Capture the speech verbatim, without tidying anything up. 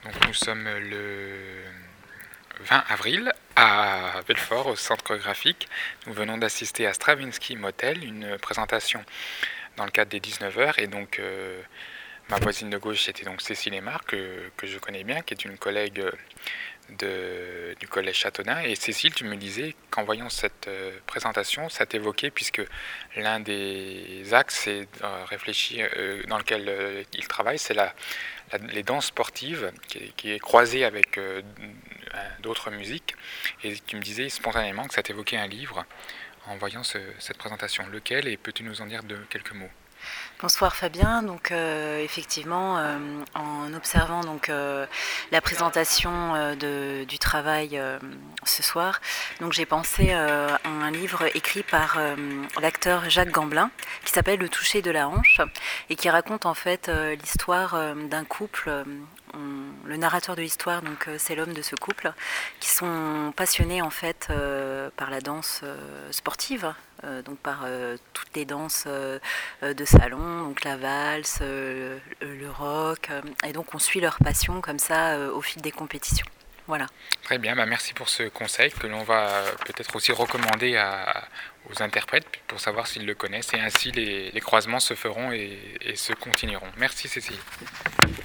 Donc nous sommes le vingt avril à Belfort, au centre chorégraphique. Nous venons d'assister à Stravinsky Motel, une présentation dans le cadre des dix-neuf heures. Et donc euh, ma voisine de gauche était donc Cécile Aymar, que, que je connais bien, qui est une collègue de, du collège Châteaudun. Et Cécile, tu me disais qu'en voyant cette euh, présentation, ça t'évoquait, puisque l'un des axes c'est, euh, réfléchir, euh, dans lequel euh, il travaille, c'est la, la, les danses sportives, qui est, qui est croisée avec euh, d'autres musiques. Et tu me disais spontanément que ça t'évoquait un livre en voyant ce, cette présentation. Lequel, et peux-tu nous en dire de quelques mots ? Bonsoir Fabien, donc euh, effectivement euh, en observant donc euh, la présentation euh, de, du travail euh, ce soir, donc j'ai pensé euh, à un livre écrit par euh, l'acteur Jacques Gamblin qui s'appelle Le toucher de la hanche et qui raconte en fait euh, l'histoire euh, d'un couple. Euh, on, le narrateur de l'histoire, donc euh, c'est l'homme de ce couple, qui sont passionnés en fait euh, par la danse euh, sportive. Euh, donc par euh, toutes les danses euh, de salon, donc la valse, euh, le rock, euh, et donc on suit leur passion comme ça euh, au fil des compétitions. Voilà. Très bien, bah merci pour ce conseil que l'on va peut-être aussi recommander à, aux interprètes pour savoir s'ils le connaissent, et ainsi les, les croisements se feront et, et se continueront. Merci Cécile.